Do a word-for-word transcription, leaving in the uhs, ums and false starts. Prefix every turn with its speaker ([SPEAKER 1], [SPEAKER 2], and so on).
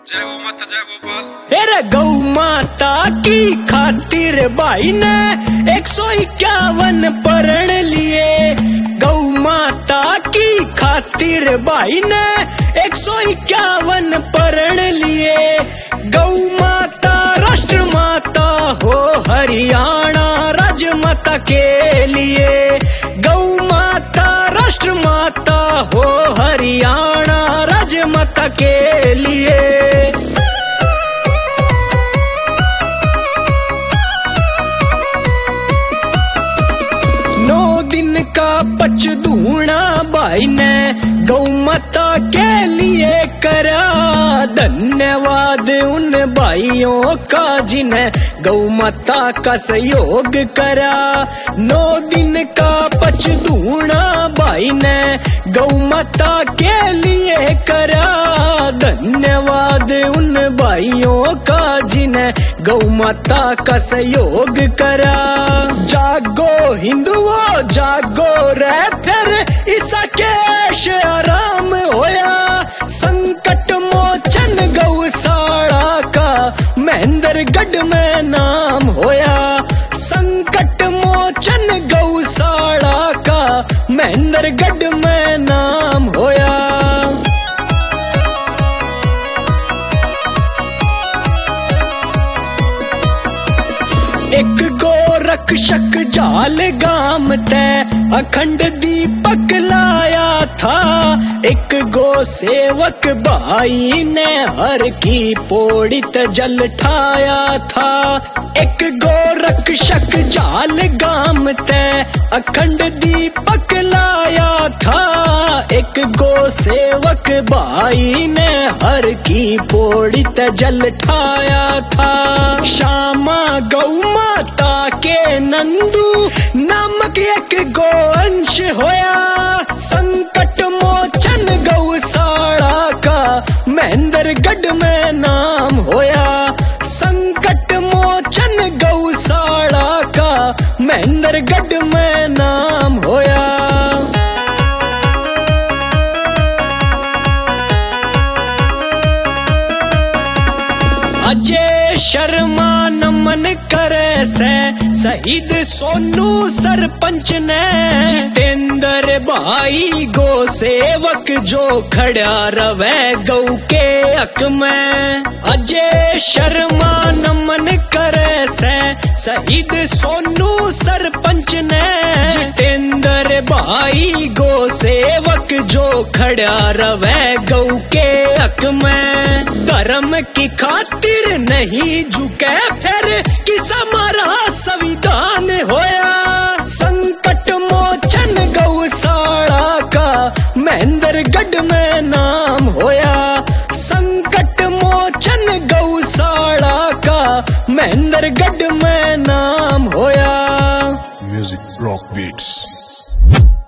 [SPEAKER 1] जय गौ माता जय गोपाल।
[SPEAKER 2] अरे गौ माता की खातिर भाई ने एक सौ इक्यावन पढ़ लिए। गौ माता की खातिर भाई ने एक सौ इक्यावन पढ़ लिए। गौ माता राष्ट्र माता हो हरियाणा राजमाता के लिए। गौ माता राष्ट्र माता हो हरियाणा राजमाता के लिए। नौ दिन का पचदूना भाई ने गौ माता के लिए करा। धन्यवाद उन भाइयों का जिन्हें गौ माता का सहयोग करा। नौ दिन का पचदूना भाई ने गौ माता के लिए करा। धन्यवाद उन भाइयों का जिन्हें गौ माता का सहयोग करा। जागो हिंदुओं जागो रे फिर ईसा केश आराम होया। संकट मोचन गौशाला का महेंद्रगढ़ में नाम होया। संकट मोचन गौशाला का महेंद्रगढ़ में नाम होया। एक गोरक्षक जाल गाम ते अखंड दीपक लाया था। एक गो सेवक भाई ने हर की पौड़ी ते जल ठाया था। एक गोरक्षक जाल गाम ते अखंड दीपक लाया था। एक गो सेवक भाई ने हर की पौड़ी ते जल ठाया था। श्यामा गौ माता के नंदू नामक एक गो अंश होया। संकट मोचन गौशाला का महेंद्रगढ़ में नाम होया। संकट मोचन गौशाला का महेंद्रगढ़ में नाम होया। अजय शर्मा नमन करे से शहीद सोनू सरपंच ने। जितेंद्र भाई गो सेवक जो खड़ा रवे गौ के हक में। अजय शर्मा नमन करे से शहीद सोनू सरपंच ने। जितेंद्र भाई गो सेवक जो खड़ा रवे गौ के हक में। धर्म की खातिर नहीं झुके फिर किस हमारा संविधान होया। संकट मोचन गौशाला का महेंद्रगढ़ में नाम होया। संकट मोचन गौशाला का महेंद्रगढ़ में नाम होया।
[SPEAKER 3] Music rock beats.